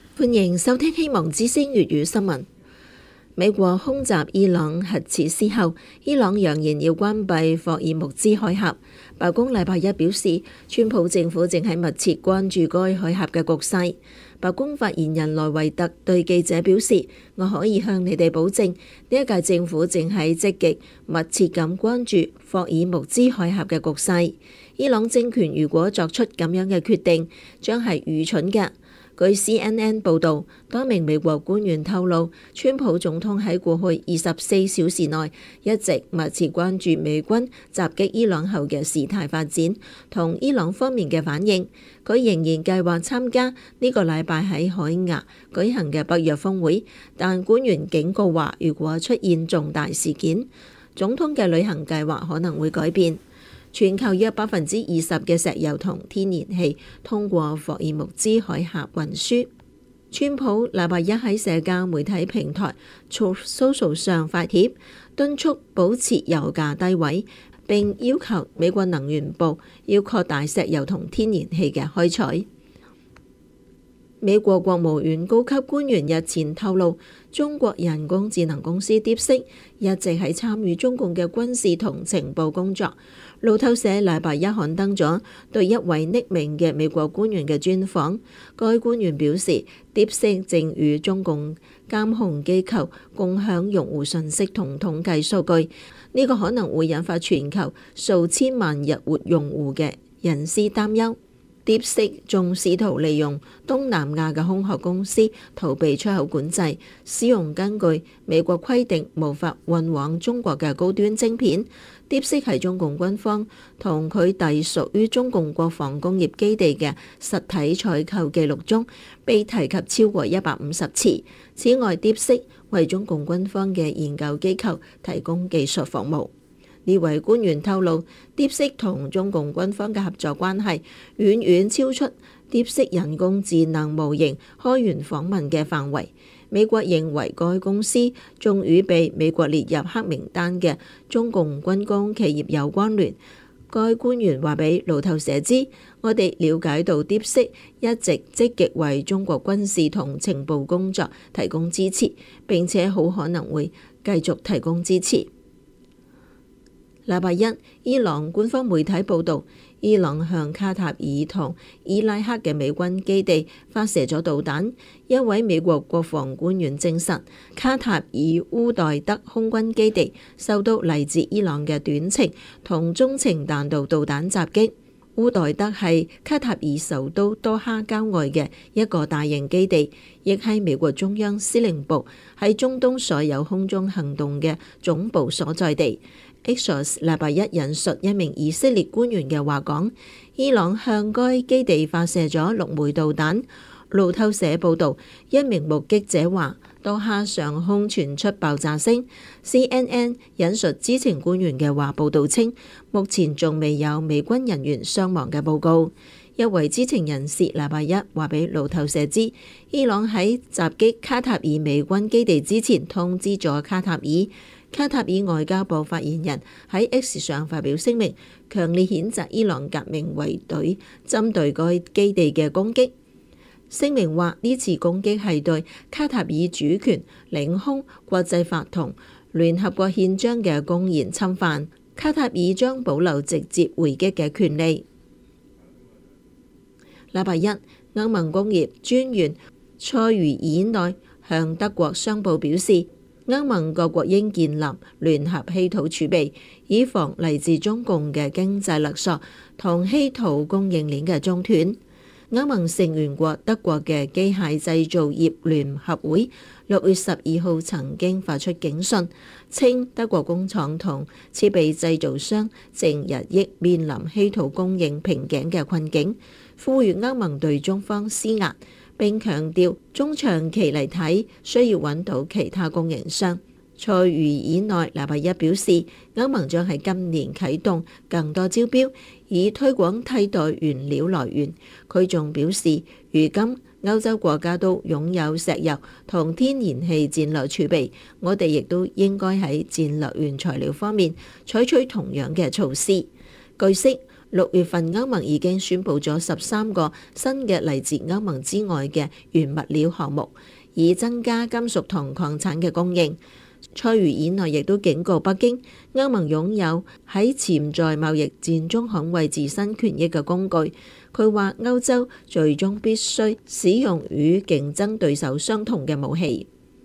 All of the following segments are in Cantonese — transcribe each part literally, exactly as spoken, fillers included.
歡迎收聽希望之聲粵語新聞。美國空襲伊朗核設施後，伊朗揚言要關閉霍爾木茲海峽。白宮禮拜一表示，川普政府正喺密切關注該海峽嘅局勢。白宮發言人萊維特對記者表示：我可以向你哋保證，呢一屆政府正喺積極密切咁關注霍爾木茲海峽嘅局勢。伊朗政權如果作出咁樣嘅決定，將係愚蠢嘅。據 C N N 報導，多名美國官員透露，川普總統喺過去二十四小時內一直密切關注美軍襲擊伊朗後嘅事態發展同伊朗方面嘅反應。佢仍然計劃參加呢個禮拜喺海牙舉行嘅北約峰會，但官員警告話，如果出現重大事件，總統嘅旅行計劃可能會改變。全球約百分之二十嘅石油同天然氣通過霍爾木茲海峽運輸。川普禮拜一喺社交媒體平台 Truth Social 上發帖，敦促保持油價低位，並要求美國能源部要擴大石油同天然氣嘅開採。美國國務院高級官員日前透露，中國人工智能公司 DeepSeek 一直喺參與中共嘅軍事同情報工作。路透社禮拜一刊登咗對一位匿名嘅美國官員嘅專訪，該官員表示 DeepSeek 正與中共監控機構共享用戶信息同統計數據，呢個可能會引發全球數千萬日活用戶嘅隱私擔憂。DeepSeek 仲試圖利用東南亞嘅空殼公司逃避出口管制，使用根據美國規定無法運往中國嘅高端晶片。DeepSeek 係中共軍方同佢隸屬於中共國防工業基地嘅實體採購記錄中被提及超過一百五十次。此外，DeepSeek 為中共軍方嘅研究機構提供技術服務。呢位官員透露，DeepSeek 同中共軍方嘅合作關係遠遠超出 DeepSeek 人工智能模型開源訪問嘅範圍。美國認為該公司仲與被美國列入黑名單嘅中共軍工企業有關聯。該官員話俾路透社知：我哋了解到 DeepSeek 一直積極為中國軍事同情報工作提供支持，並且好可能會繼續提供支持。禮拜一，伊朗官方媒體報導，伊朗向卡塔爾同伊拉克嘅美軍基地發射咗導彈。一位美國國防官員證實，卡塔爾烏代德空軍基地受到嚟自伊朗嘅短程同中程彈道導彈襲擊。烏代德係卡塔爾首都多哈郊外嘅一個大型基地，亦係美國中央司令部喺中東所有空中行動嘅總部所在地。Axios 禮拜一引述一名以色列官員嘅話講，伊朗向該基地發射咗六枚導彈。路透社報導，一名目擊者話，多哈上空傳出爆炸聲。C N N 引述知情官員嘅話報導稱，目前仲未有美軍人員傷亡嘅報告。一位知情人士禮拜一話俾路透社知，伊朗喺襲擊卡塔爾美軍基地之前通知咗卡塔爾。卡塔爾外交部發言人喺 X 上發表聲明，強烈譴責伊朗革命衛隊針對該基地嘅攻擊。聲明話，呢次攻擊係對卡塔爾主權、領空、國際法同聯合國憲章嘅公然侵犯。卡塔爾將保留直接回擊嘅權利。禮拜一，歐盟工業專員塞茹爾內向德國商報表示，歐盟各國應建立聯合稀土儲備，以防嚟自中共嘅經濟勒索同稀土供應鏈嘅中斷。歐盟成員國德國嘅機械製造業聯合會六月十二號曾經發出警訊，稱德國工廠同設備製造商正日益面臨稀土供應瓶頸嘅困境，呼籲歐盟對中方施壓。並強調中長期嚟睇需要揾到其他供應商。塞茹爾內禮拜一表示，歐盟將喺今年啟動更多招標，以推廣替代原料來源。佢仲表示，如今歐洲國家都擁有石油同天然氣戰略儲備，我哋亦都應該喺戰略原材料方面採取同樣嘅措施。據悉， 六月份歐盟已經宣布咗十三個新嘅嚟自歐盟之外嘅原物料項目，以增加金屬同礦產嘅供應。蔡如以內亦都警告北京，歐盟擁有喺潛在貿易戰中捍衛自身權益嘅工具。佢話歐洲最終必須使用與競爭對手相同嘅武器。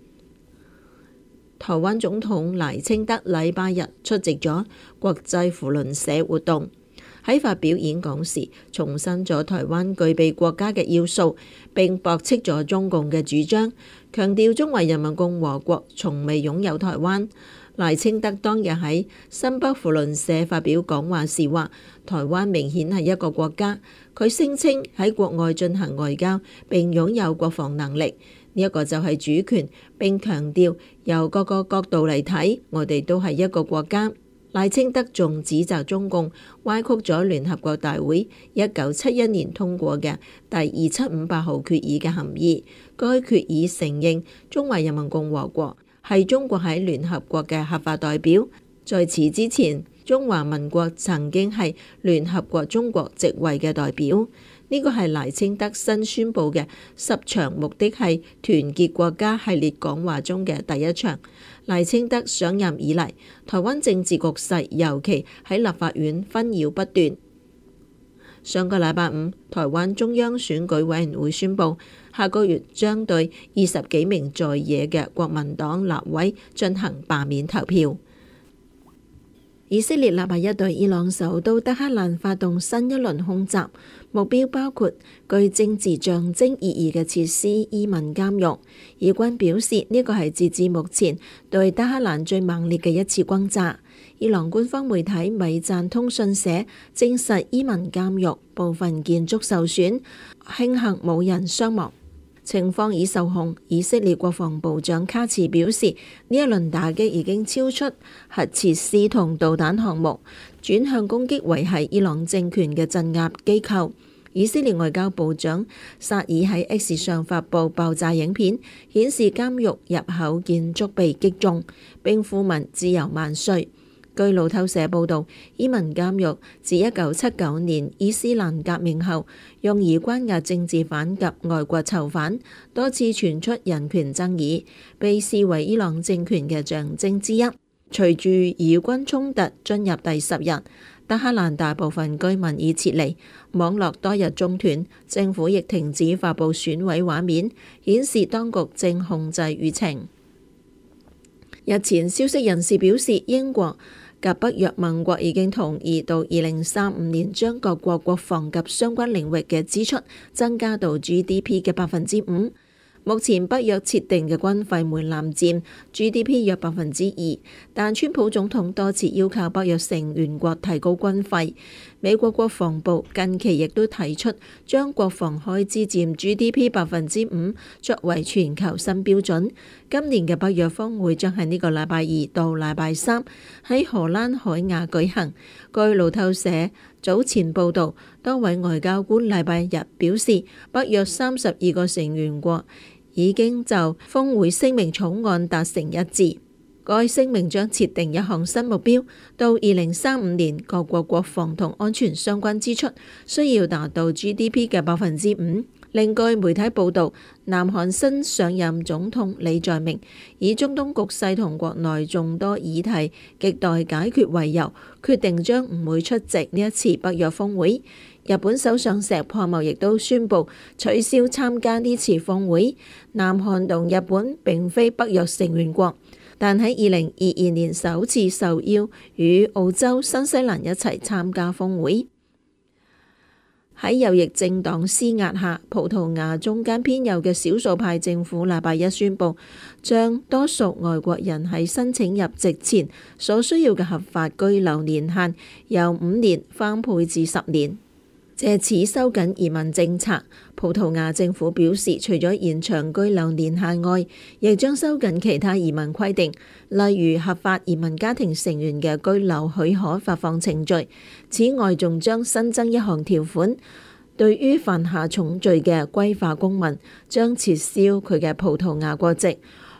台灣總統賴清德禮拜日出席咗國際扶輪社活動，喺發表演講時重申咗台灣具備國家嘅要素，並駁斥咗中共嘅主張，強調中華人民共和國從未擁有台灣。賴清德當日喺新北扶輪社發表講話時話，台灣明顯係一個國家。佢聲稱喺國外進行外交並擁有國防能力。呢一個就係主權，並強調由各個角度嚟睇，我哋都係一個國家。賴清德仲指責中共歪曲咗聯合國大會一九七一年通過嘅第二七五八號決議嘅含義。該決議承認中華人民共和國係中國喺聯合國嘅合法代表。在此之前，中華民國曾經係聯合國中國席位嘅代表。呢個係賴清德新宣布嘅十場目的係團結國家系列講話中嘅第一場。賴清德上任以嚟，台灣政治局勢尤其喺立法院紛擾不斷。上個禮拜五，台灣中央選舉委員會宣布，下個月將對二十幾名在野嘅國民黨立委進行罷免投票。以色列禮拜一對伊朗首都德黑蘭發動新一輪空襲，目標包括具政治象徵意義嘅設施伊民監獄。以軍表示呢個係截至目前對德黑蘭最猛烈嘅一次轟炸。伊朗官方媒體米贊通訊社證實伊民監獄部分建築受損，慶幸冇人傷亡。情況已受控。以色列國防部長卡茨表示，呢一輪打擊已經超出核設施同導彈項目，轉向攻擊維繫伊朗政權嘅鎮壓機構。以色列外交部長薩爾喺 X 上發布爆炸影片，顯示監獄入口建築被擊中，並附文自由萬歲。據路透社報導，伊民監獄自一九七九年伊斯蘭革命後，用以關押政治犯及外國囚犯，多次傳出人權爭議，被視為伊朗政權嘅象徵之一。隨住以軍衝突進入第十日，德黑蘭大部分居民已撤離，網絡多日中斷，政府亦停止發布損毀畫面，顯示當局正控制輿情。日前，消息人士表示，英國及北約盟國已經同意到二零三五年將各國國防及相關領域嘅支出增加到 G D P 嘅百分之五。目前北約設定嘅軍費門檻佔 G D P 約百分之二，但川普總統多次要求北約成員國提高軍費。美國國防部近期亦都提出將國防開支佔 G D P 百分之五作為全球新標準。今年嘅北約峰會將喺呢個禮拜二到禮拜三喺荷蘭海雅舉行。據路透社早前報導，多位外交官禮拜日表示，北約三十二個成員國已經就峰會聲明草案達成一致。該聲明將設定一項新目標，到二零三五年各國國防同安全相關支出需要達到 G D P 嘅百分之五。另據媒體報導，南韓新上任總統李在明以中東局勢同國內眾多議題亟待解決為由，決定將唔會出席呢一次北約峰會。日本首相石破茂亦都宣布取消參加呢次峰會。南韓同日本並非北約成員國，但喺二零二二年首次受邀與澳洲、新西蘭一齊參加峰會。喺右翼政黨施壓下，葡萄牙中間偏右嘅少數派政府禮拜一宣布，將多數外國人喺申請入籍前所需要嘅合法居留年限由五年翻倍至十年。藉此收緊移民政策，葡萄牙政府表示，除咗延長居留年限外，亦將收緊其他移民規定，例如合法移民家庭成員嘅居留許可發放程序。此外，仲將新增一項條款，對於犯下重罪嘅歸化公民，將撤銷佢嘅葡萄牙國籍。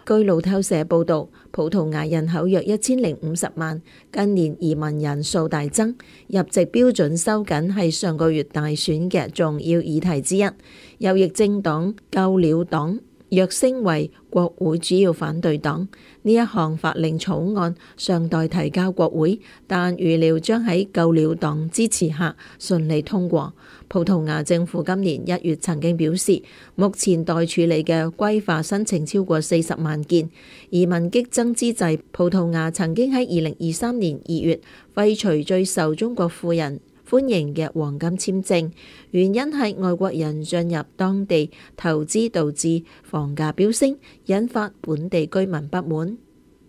據路透社報導，葡萄牙人口約一千零五十萬，近年移民人數大增，入籍標準收緊係上個月大選嘅重要議題之一。右翼政黨救了黨躍升為國會主要反對黨，呢一項法令草案尚待提交國會，但預料將喺救了黨支持下順利通過。葡萄牙政府今年一月曾經表示，目前待處理嘅歸化申請超過四十萬件。移民激增之際，葡萄牙曾經喺二零二三年二月廢除最受中國富人歡迎嘅黃金簽證，原因係外國人進入當地投資導致房價飆升，引發本地居民不滿。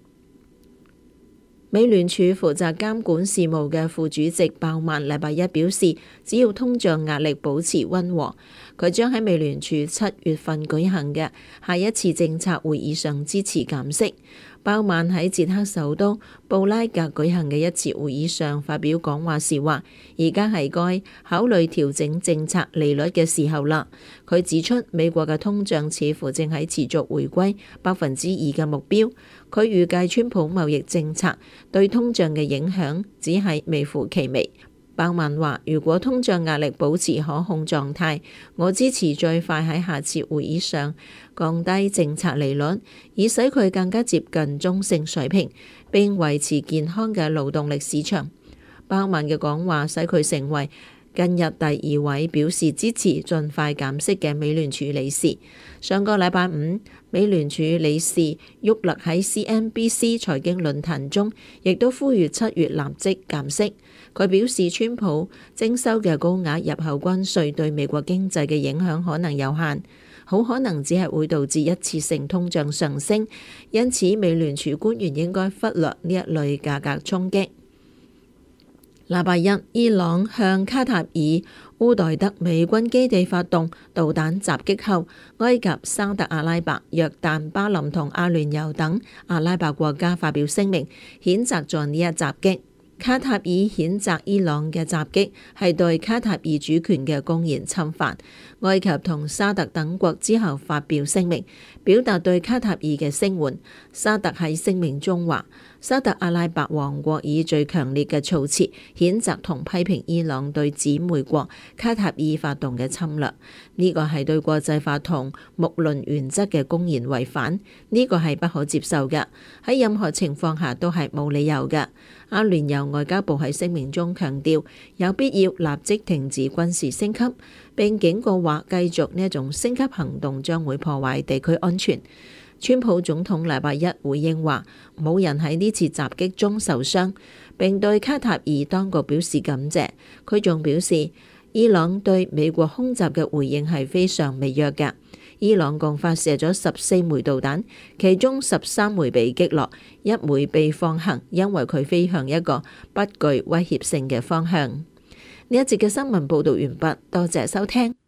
美聯儲負責監管事務嘅副主席鮑曼禮拜一表示，只要通脹壓力保持溫和，佢將喺美聯儲七月份舉行嘅下一次政策會議上支持減息。鮑曼喺捷克首都布拉格舉行嘅一次會議上發表講話時話，而家係該考慮調整政策利率嘅時候啦。佢指出，美國嘅通脹似乎正喺持續回歸百分之二嘅目標。佢預計川普貿易政策對通脹嘅影響只係微乎其微。鮑曼話，如果通脹壓力保持可控狀態，我支持最快喺下次會議上降低政策利率，以使佢更加接近中性水平，並維持健康嘅勞動力市場。鮑曼嘅講話使佢成為近日第二位表示支持盡快減息嘅美聯儲理事。上個禮拜五，美聯儲理事沃勒喺 C N B C 財經論壇中，亦都呼籲七月立即減息。佢表示，川普徵收嘅高額入口關稅對美國經濟嘅影響可能有限，好可能只係會導致一次性通脹上升，因此美聯儲官員應該忽略呢一類價格衝擊。禮拜一，伊朗向卡塔爾烏代德美軍基地發動導彈襲擊後，埃及、沙特阿拉伯、約旦、巴林同阿聯酋等阿拉伯國家發表聲明，譴責咗呢一襲擊。卡塔爾譴責伊朗嘅襲擊係對卡塔爾主權嘅公然侵犯。埃及同沙特等國之後發表聲明，表達對卡塔爾嘅聲援。沙特喺聲明中話，沙特阿拉伯王國以最強烈嘅措辭譴責同批評伊朗對姊妹國卡塔爾發動嘅侵略，呢個係對國際法同睦鄰原則嘅公然違反，呢個係不可接受嘅，喺任何情況下都係冇理由嘅。阿聯酋外交部喺聲明中強調，有必要立即停止軍事升級，並警告話繼續呢一種升級行動將會破壞地區安全。川普總統禮拜一回應話，冇人喺呢次襲擊中受傷，並對卡塔爾當局表示感謝。佢仲表示，伊朗對美國空襲嘅回應係非常微弱嘅。伊朗共發射咗十四枚導彈，其中十三枚被擊落，一枚被放行，因為佢飛向一個不具威脅性嘅方向。呢一節嘅新聞報導完畢，多謝收聽。